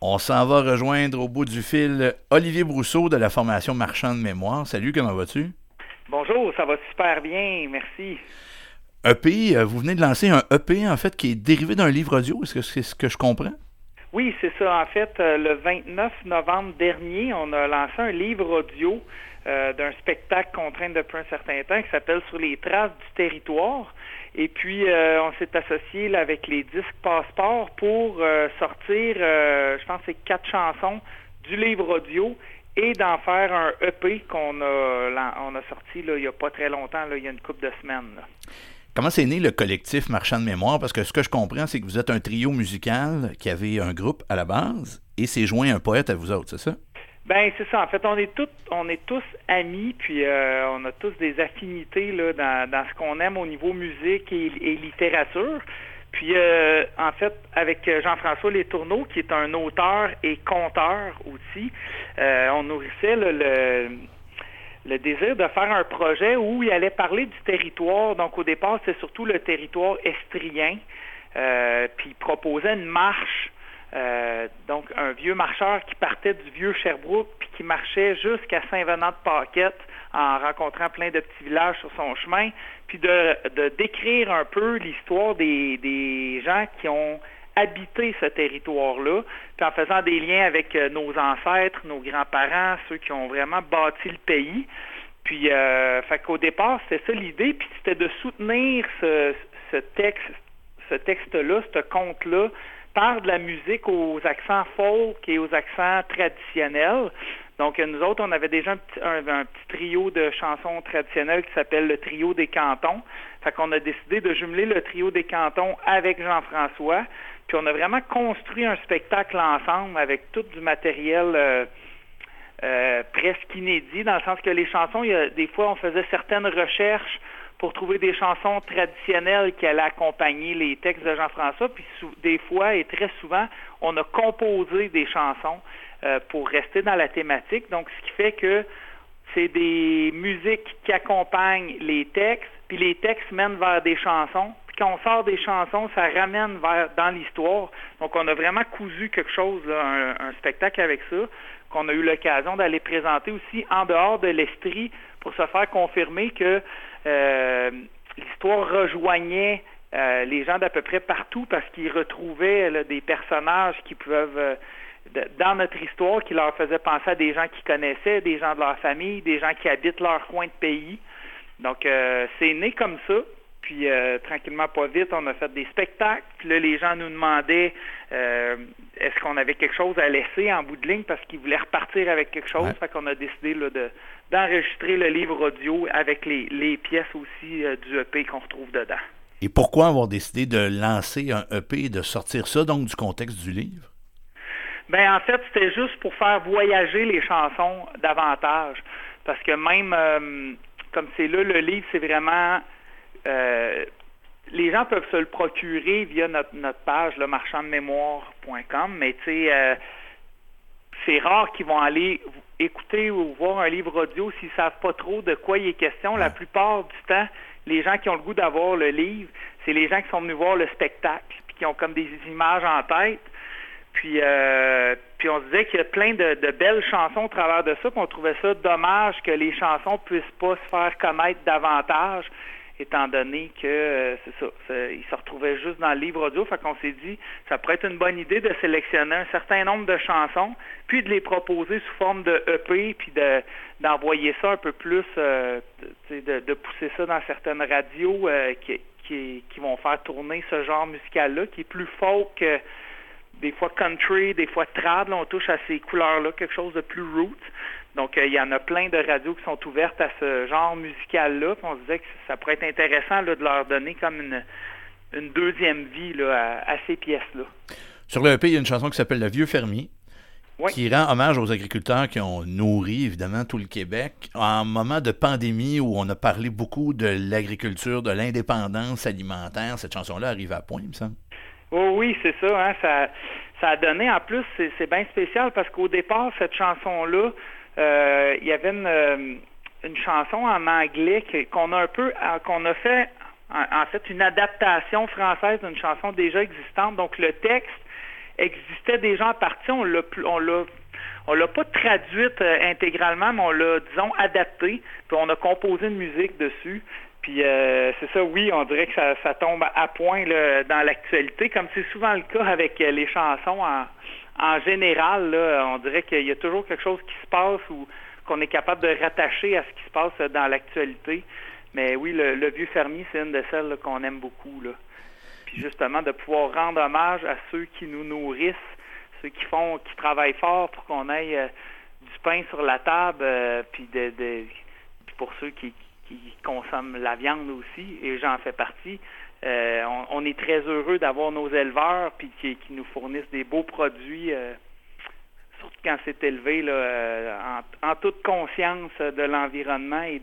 On s'en va rejoindre au bout du fil Olivier Brousseau de la formation Marchand de mémoire. Salut, comment vas-tu? Bonjour, ça va super bien, merci. EP, vous venez de lancer un EP en fait qui est dérivé d'un livre audio, est-ce que c'est ce que je comprends? Oui, c'est ça. En fait, le 29 novembre dernier, on a lancé un livre audio d'un spectacle qu'on traîne depuis un certain temps qui s'appelle Sur les traces du territoire. Et puis, on s'est associé là, avec les disques Passeport pour sortir, je pense, que c'est 4 chansons du livre audio et d'en faire un EP qu'on a sorti là, il n'y a pas très longtemps, là, il y a une couple de semaines. Là. Comment c'est né le collectif Marchand de mémoire? Parce que ce que je comprends, c'est que vous êtes un trio musical qui avait un groupe à la base et s'est joint un poète à vous autres, c'est ça? Ben c'est ça. En fait, on est tous amis, puis on a tous des affinités là dans ce qu'on aime au niveau musique et littérature. Puis en fait, avec Jean-François Letourneau, qui est un auteur et conteur aussi, on nourrissait là, le désir de faire un projet où il allait parler du territoire. Donc au départ, c'est surtout le territoire estrien. Puis il proposait une marche. Donc, un vieux marcheur qui partait du vieux Sherbrooke puis qui marchait jusqu'à Saint-Venant-de-Paquette en rencontrant plein de petits villages sur son chemin, puis de décrire un peu l'histoire des gens qui ont habité ce territoire-là, puis en faisant des liens avec nos ancêtres, nos grands-parents, ceux qui ont vraiment bâti le pays. Puis, fait qu'au départ, c'était ça l'idée, puis c'était de soutenir ce texte-là, ce conte-là, par de la musique aux accents folk et aux accents traditionnels. Donc, nous autres, on avait déjà un petit trio de chansons traditionnelles qui s'appelle le Trio des Cantons. Fait qu'on a décidé de jumeler le Trio des Cantons avec Jean-François. Puis on a vraiment construit un spectacle ensemble avec tout du matériel presque inédit, dans le sens que les chansons, des fois, on faisait certaines recherches pour trouver des chansons traditionnelles qui allaient accompagner les textes de Jean-François. Puis des fois et très souvent, on a composé des chansons pour rester dans la thématique. Donc, ce qui fait que c'est des musiques qui accompagnent les textes, puis les textes mènent vers des chansons. Puis quand on sort des chansons, ça ramène dans l'histoire. Donc, on a vraiment cousu quelque chose, là, un spectacle avec ça, qu'on a eu l'occasion d'aller présenter aussi en dehors de l'Estrie pour se faire confirmer que l'histoire rejoignait les gens d'à peu près partout parce qu'ils retrouvaient là, des personnages qui peuvent, dans notre histoire, qui leur faisaient penser à des gens qu'ils connaissaient, des gens de leur famille, des gens qui habitent leur coin de pays. Donc, c'est né comme ça. Puis, tranquillement, pas vite, on a fait des spectacles. Puis là, les gens nous demandaient est-ce qu'on avait quelque chose à laisser en bout de ligne parce qu'ils voulaient repartir avec quelque chose. Ouais. Fait qu'on a décidé là, d'enregistrer le livre audio avec les pièces aussi du EP qu'on retrouve dedans. Et pourquoi avoir décidé de lancer un EP et de sortir ça, donc, du contexte du livre? Ben en fait, c'était juste pour faire voyager les chansons davantage. Parce que même, comme c'est là, le livre, c'est vraiment... les gens peuvent se le procurer via notre page, le marchanddemémoire.com, mais tu sais, c'est rare qu'ils vont aller écouter ou voir un livre audio s'ils ne savent pas trop de quoi il est question. La plupart du temps, les gens qui ont le goût d'avoir le livre, c'est les gens qui sont venus voir le spectacle, puis qui ont comme des images en tête. Puis on se disait qu'il y a plein de belles chansons au travers de ça, puis on trouvait ça dommage que les chansons puissent pas se faire connaître davantage, étant donné que c'est ça, ils se retrouvaient juste dans le livre audio. Fait qu'on s'est dit, ça pourrait être une bonne idée de sélectionner un certain nombre de chansons, puis de les proposer sous forme de EP, puis d'envoyer ça un peu plus, de pousser ça dans certaines radios qui vont faire tourner ce genre musical-là, qui est plus folk, des fois country, des fois trad, là, on touche à ces couleurs-là, quelque chose de plus roots. Donc, il y en a plein de radios qui sont ouvertes à ce genre musical-là. Puis on se disait que ça pourrait être intéressant là, de leur donner comme une deuxième vie là, à ces pièces-là. Sur le EP, il y a une chanson qui s'appelle « Le vieux fermier », oui, qui rend hommage aux agriculteurs qui ont nourri, évidemment, tout le Québec. En moment de pandémie où on a parlé beaucoup de l'agriculture, de l'indépendance alimentaire, cette chanson-là arrive à point, il me semble. Oh oui, c'est ça, hein, ça a donné, en plus, c'est bien spécial parce qu'au départ, cette chanson-là, il y avait une chanson en anglais qu'on a fait, en fait, une adaptation française d'une chanson déjà existante. Donc, le texte existait déjà en partie. On l'a pas traduite intégralement, mais on l'a, disons, adaptée. Puis on a composé une musique dessus. Puis c'est ça, oui, on dirait que ça tombe à point là, dans l'actualité, comme c'est souvent le cas avec les chansons en général. Là, on dirait qu'il y a toujours quelque chose qui se passe ou qu'on est capable de rattacher à ce qui se passe dans l'actualité. Mais oui, le Vieux Fermier, c'est une de celles là, qu'on aime beaucoup. Là. Puis justement, de pouvoir rendre hommage à ceux qui nous nourrissent, ceux qui travaillent fort pour qu'on ait du pain sur la table, puis pour ceux qui consomment la viande aussi, et j'en fais partie. On est très heureux d'avoir nos éleveurs puis qui nous fournissent des beaux produits, surtout quand c'est élevé là, en toute conscience de l'environnement et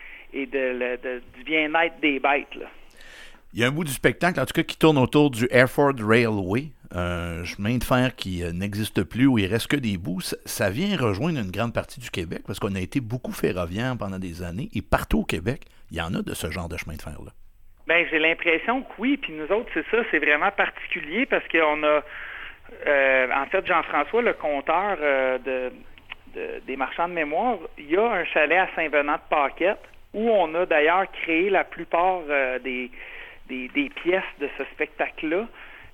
du bien-être des bêtes. Là. Il y a un bout du spectacle, en tout cas, qui tourne autour du Hereford Railway, un chemin de fer qui n'existe plus, où il reste que des bouts. Ça vient rejoindre une grande partie du Québec, parce qu'on a été beaucoup ferroviaire pendant des années, et partout au Québec, il y en a de ce genre de chemin de fer-là. Bien, j'ai l'impression que oui, puis nous autres, c'est ça, c'est vraiment particulier, parce qu'on a, en fait, Jean-François, le conteur des marchands de mémoire, il y a un chalet à Saint-Venant-de-Paquette, où on a d'ailleurs créé la plupart des pièces de ce spectacle-là.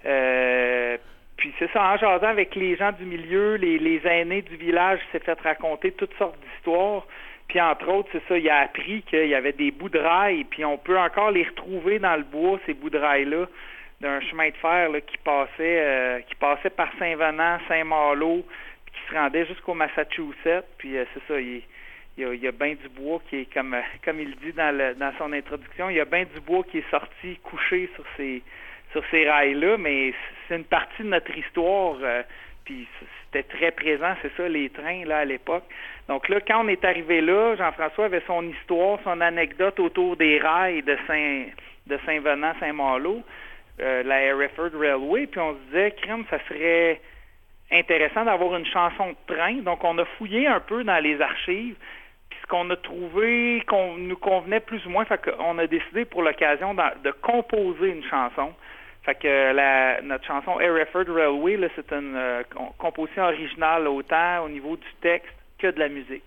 Puis c'est ça, en jasant avec les gens du milieu, les aînés du village, s'est fait raconter toutes sortes d'histoires. Puis entre autres, c'est ça, il a appris qu'il y avait des bouts de rail, puis on peut encore les retrouver dans le bois, ces bouts de rail-là, d'un chemin de fer là, qui passait par Saint-Venant, Saint-Malo, puis qui se rendait jusqu'au Massachusetts. Puis c'est ça, il y a bien du bois qui est, comme il dit dans son introduction, il y a bien du bois qui est sorti couché sur ces rails-là, mais c'est une partie de notre histoire, puis c'était très présent, c'est ça, les trains, là, à l'époque. Donc là, quand on est arrivé là, Jean-François avait son histoire, son anecdote autour des rails de Saint-Venant, Saint-Malo, la Hereford Railway, puis on se disait, crème, ça serait intéressant d'avoir une chanson de train. Donc on a fouillé un peu dans les archives, puis ce qu'on a trouvé qu'on nous convenait plus ou moins, fait qu'on a décidé pour l'occasion de composer une chanson. Fait que notre chanson Hereford Railway, là, c'est une composition originale autant au niveau du texte que de la musique.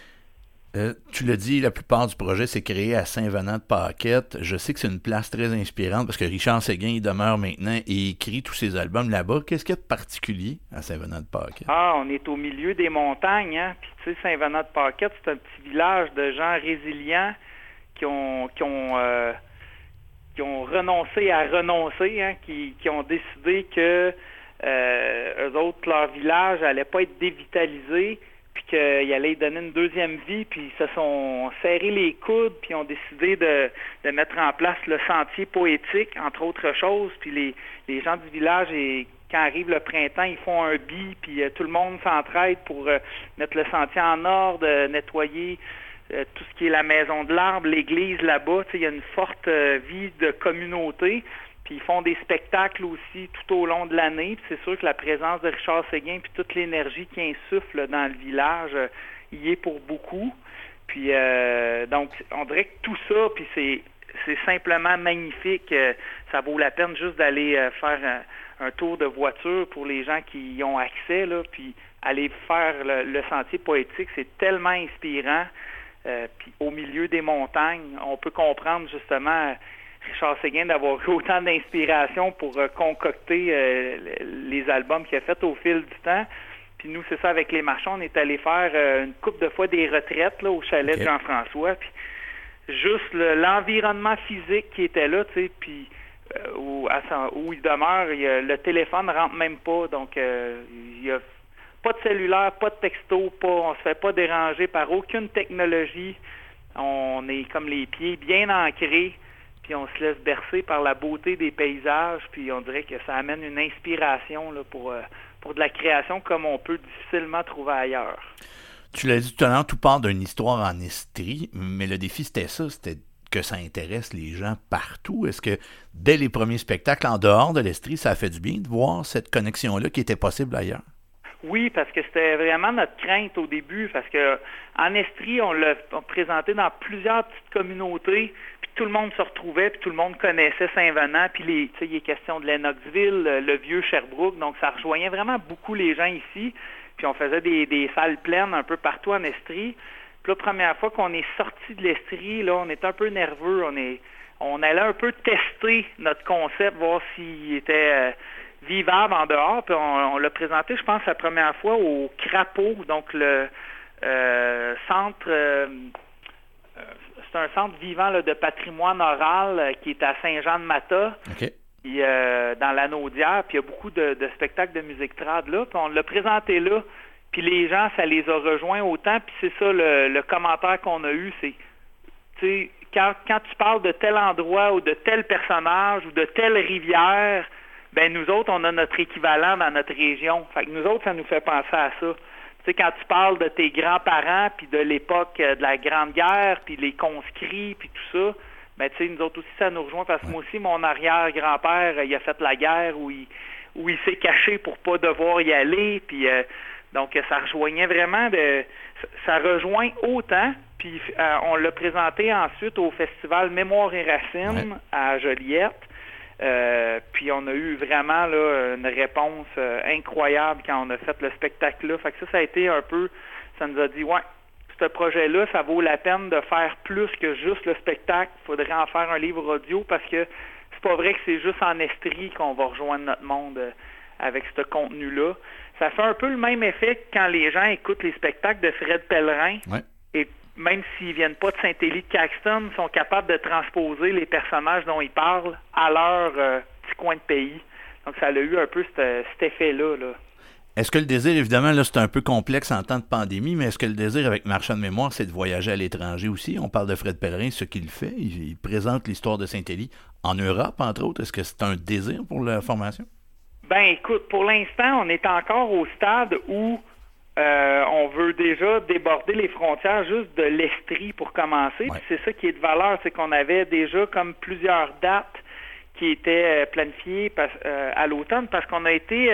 Tu l'as dit, la plupart du projet s'est créé à Saint-Venant-de-Paquette. Je sais que c'est une place très inspirante parce que Richard Séguin il demeure maintenant et écrit tous ses albums là-bas. Qu'est-ce qu'il y a de particulier à Saint-Venant-de-Paquette? On est au milieu des montagnes, hein? Puis tu sais, Saint-Venant-de-Paquette, c'est un petit village de gens résilients qui ont renoncé à renoncer, hein? qui ont décidé que eux autres, leur village allait pas être dévitalisé, puis qu'ils allaient y donner une deuxième vie, puis ils se sont serrés les coudes, puis ont décidé de mettre en place le sentier poétique, entre autres choses, puis les gens du village, et quand arrive le printemps, ils font un bi, puis tout le monde s'entraide pour mettre le sentier en ordre, nettoyer tout ce qui est la maison de l'arbre, l'église là-bas, il y a une forte vie de communauté. Puis ils font des spectacles aussi tout au long de l'année. Puis c'est sûr que la présence de Richard Séguin puis toute l'énergie qui insuffle dans le village y est pour beaucoup. Puis donc on dirait que tout ça, puis c'est simplement magnifique. Ça vaut la peine juste d'aller faire un tour de voiture pour les gens qui y ont accès, là, puis aller faire le sentier poétique. C'est tellement inspirant. Puis au milieu des montagnes, on peut comprendre justement Richard Séguin d'avoir eu autant d'inspiration pour concocter les albums qu'il a fait au fil du temps. Puis nous, c'est ça, avec les marchands, on est allé faire une couple de fois des retraites là, au chalet de Jean-François. Puis juste l'environnement physique qui était là, tu sais, puis où il demeure, le téléphone ne rentre même pas. Donc, il y a pas de cellulaire, pas de texto, on se fait pas déranger par aucune technologie. On est comme les pieds bien ancrés, puis on se laisse bercer par la beauté des paysages, puis on dirait que ça amène une inspiration là, pour de la création comme on peut difficilement trouver ailleurs. Tu l'as dit tout à l'heure, tout part d'une histoire en Estrie, mais le défi c'était que ça intéresse les gens partout. Est-ce que dès les premiers spectacles en dehors de l'Estrie, ça a fait du bien de voir cette connexion-là qui était possible ailleurs? Oui, parce que c'était vraiment notre crainte au début, parce que en Estrie, on l'a présenté dans plusieurs petites communautés, puis tout le monde se retrouvait, puis tout le monde connaissait Saint-Venant, puis il est question de Lennoxville, le vieux Sherbrooke, donc ça rejoignait vraiment beaucoup les gens ici, puis on faisait des salles pleines un peu partout en Estrie. Puis la première fois qu'on est sorti de l'Estrie, là, on était un peu nerveux, on allait un peu tester notre concept, voir s'il était vivable en dehors, puis on l'a présenté, je pense, la première fois au Crapaud, donc le centre... c'est un centre vivant là, de patrimoine oral qui est à Saint-Jean-de-Mata, OK. Puis, dans l'Anaudière, puis il y a beaucoup de spectacles de musique trad là, puis on l'a présenté là, puis les gens, ça les a rejoints autant, puis c'est ça le commentaire qu'on a eu, c'est, tu sais, quand tu parles de tel endroit ou de tel personnage ou de telle rivière, ben nous autres, on a notre équivalent dans notre région. Fait que nous autres, ça nous fait penser à ça. Tu sais, quand tu parles de tes grands-parents, puis de l'époque de la Grande Guerre, puis les conscrits, puis tout ça, ben tu sais, nous autres aussi, ça nous rejoint, parce que moi aussi, mon arrière-grand-père, il a fait la guerre où il s'est caché pour pas devoir y aller, puis donc ça rejoignait vraiment, ça rejoint autant, puis on l'a présenté ensuite au festival Mémoire et Racines à Joliette. Puis on a eu vraiment là une réponse incroyable quand on a fait le spectacle-là. Fait que ça a été un peu, ça nous a dit, ouais, ce projet-là, ça vaut la peine de faire plus que juste le spectacle. Il faudrait en faire un livre audio parce que c'est pas vrai que c'est juste en Estrie qu'on va rejoindre notre monde avec ce contenu-là. Ça fait un peu le même effet que quand les gens écoutent les spectacles de Fred Pellerin. Ouais. Et même s'ils viennent pas de Saint-Élie-de-Caxton, sont capables de transposer les personnages dont ils parlent à leur petit coin de pays. Donc, ça a eu un peu cet effet-là. Là. Est-ce que le désir, évidemment, là, c'est un peu complexe en temps de pandémie, mais est-ce que le désir avec Marchand de mémoire, c'est de voyager à l'étranger aussi? On parle de Fred Pellerin, ce qu'il fait. Il présente l'histoire de Saint-Élie en Europe, entre autres. Est-ce que c'est un désir pour la formation? Ben, écoute, pour l'instant, on est encore au stade où on veut déjà déborder les frontières juste de l'Estrie pour commencer. Puis c'est ça qui est de valeur, c'est qu'on avait déjà comme plusieurs dates qui étaient planifiées à l'automne parce qu'on a été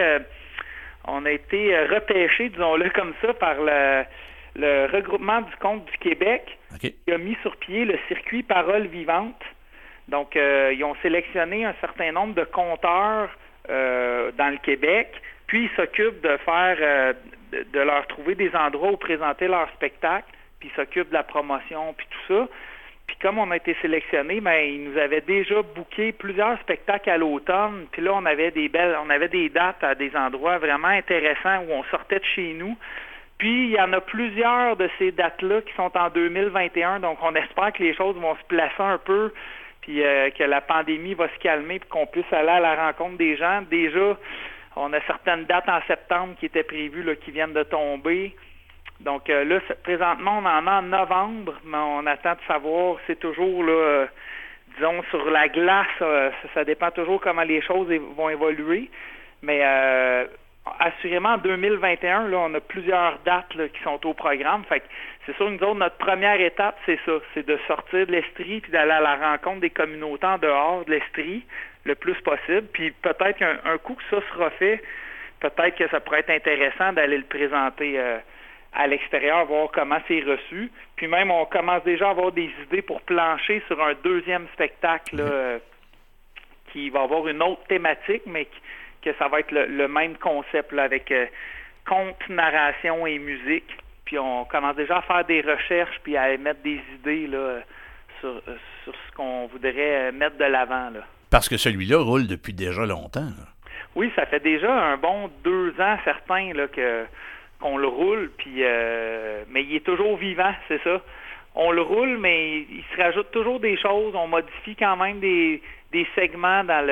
repêchés, disons-le comme ça, par le regroupement du Conte du Québec qui a mis sur pied le circuit Parole vivante. Donc, ils ont sélectionné un certain nombre de conteurs dans le Québec, puis ils s'occupent de faire, de leur trouver des endroits où présenter leur spectacle, puis ils s'occupent de la promotion, puis tout ça. Puis comme on a été sélectionnés, ben ils nous avaient déjà booké plusieurs spectacles à l'automne, puis là on avait des dates à des endroits vraiment intéressants où on sortait de chez nous. Puis il y en a plusieurs de ces dates-là qui sont en 2021, donc on espère que les choses vont se placer un peu, puis que la pandémie va se calmer, puis qu'on puisse aller à la rencontre des gens. Déjà, on a certaines dates en septembre qui étaient prévues, là, qui viennent de tomber. Donc là, présentement, on en a en novembre, mais on attend de savoir, c'est toujours, là, disons, sur la glace, ça dépend toujours comment les choses vont évoluer. Mais assurément, en 2021, là, on a plusieurs dates là, qui sont au programme. Fait que c'est sûr, nous autres, notre première étape, c'est ça, c'est de sortir de l'Estrie puis d'aller à la rencontre des communautés en dehors de l'Estrie le plus possible. Puis peut-être qu'un coup que ça sera fait, peut-être que ça pourrait être intéressant d'aller le présenter à l'extérieur, voir comment c'est reçu. Puis même, on commence déjà à avoir des idées pour plancher sur un deuxième spectacle là, qui va avoir une autre thématique, mais que ça va être le même concept là, avec conte, narration et musique. Puis on commence déjà à faire des recherches puis à émettre des idées là, sur ce qu'on voudrait mettre de l'avant. Là. Parce que celui-là roule depuis déjà longtemps. Là. Oui, ça fait déjà un bon 2 ans, certains, là, qu'on le roule, puis mais il est toujours vivant, c'est ça. On le roule, mais il se rajoute toujours des choses. On modifie quand même des segments dans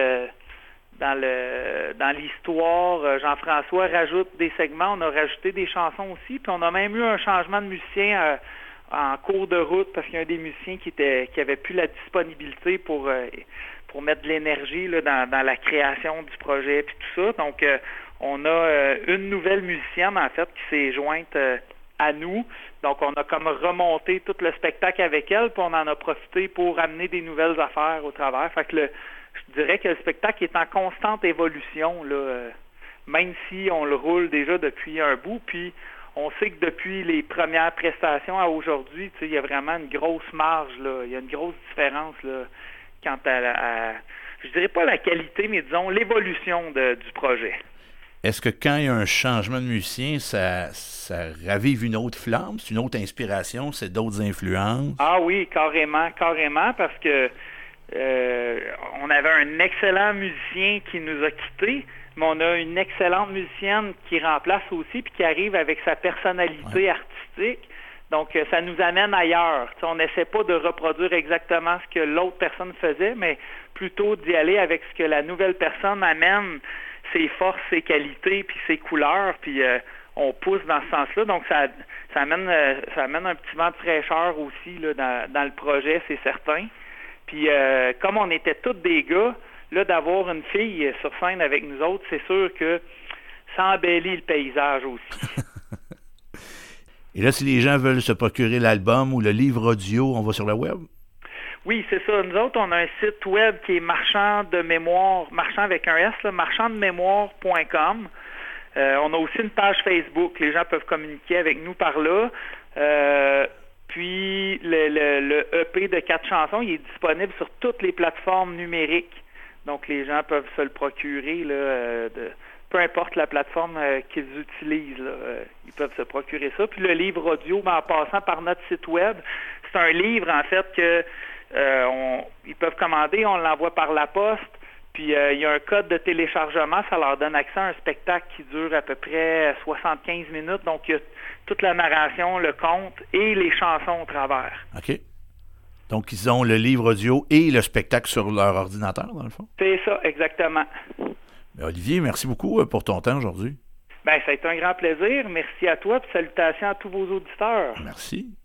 l'histoire. Jean-François rajoute des segments. On a rajouté des chansons aussi, puis on a même eu un changement de musicien en cours de route parce qu'il y a un des musiciens qui avait plus la disponibilité pour mettre de l'énergie là, dans la création du projet puis tout ça. Donc on a une nouvelle musicienne en fait qui s'est jointe à nous. Donc on a comme remonté tout le spectacle avec elle, puis on en a profité pour amener des nouvelles affaires au travers. Fait que je dirais que le spectacle est en constante évolution là, même si on le roule déjà depuis un bout, puis on sait que depuis les premières prestations à aujourd'hui, il y a vraiment une grosse marge, là. Il y a une grosse différence là, quant je dirais pas la qualité, mais disons l'évolution du projet. Est-ce que quand il y a un changement de musicien, ça ravive une autre flamme, c'est une autre inspiration, c'est d'autres influences? Ah oui, carrément, parce que on avait un excellent musicien qui nous a quittés, mais on a une excellente musicienne qui remplace aussi, puis qui arrive avec sa personnalité artistique. Donc, ça nous amène ailleurs. T'sais, on n'essaie pas de reproduire exactement ce que l'autre personne faisait, mais plutôt d'y aller avec ce que la nouvelle personne amène, ses forces, ses qualités, puis ses couleurs, puis on pousse dans ce sens-là. Donc, ça amène un petit vent de fraîcheur aussi là, dans le projet, c'est certain. Puis, comme on était tous des gars, là, d'avoir une fille sur scène avec nous autres, c'est sûr que ça embellit le paysage aussi. Et là, si les gens veulent se procurer l'album ou le livre audio, on va sur le web? Oui, c'est ça. Nous autres, on a un site web qui est marchand de mémoire, marchand avec un S, là, marchanddemémoire.com. On a aussi une page Facebook. Les gens peuvent communiquer avec nous par là. Puis, le EP de 4 chansons, il est disponible sur toutes les plateformes numériques. Donc, les gens peuvent se le procurer, là, peu importe la plateforme qu'ils utilisent, là, ils peuvent se procurer ça. Puis le livre audio, en passant par notre site web, c'est un livre, en fait, que ils peuvent commander, on l'envoie par la poste, puis il y a un code de téléchargement, ça leur donne accès à un spectacle qui dure à peu près 75 minutes, donc il y a toute la narration, le conte et les chansons au travers. OK. Donc, ils ont le livre audio et le spectacle sur leur ordinateur, dans le fond? C'est ça, exactement. Olivier, merci beaucoup pour ton temps aujourd'hui. Bien, ça a été un grand plaisir. Merci à toi, puis salutations à tous vos auditeurs. Merci.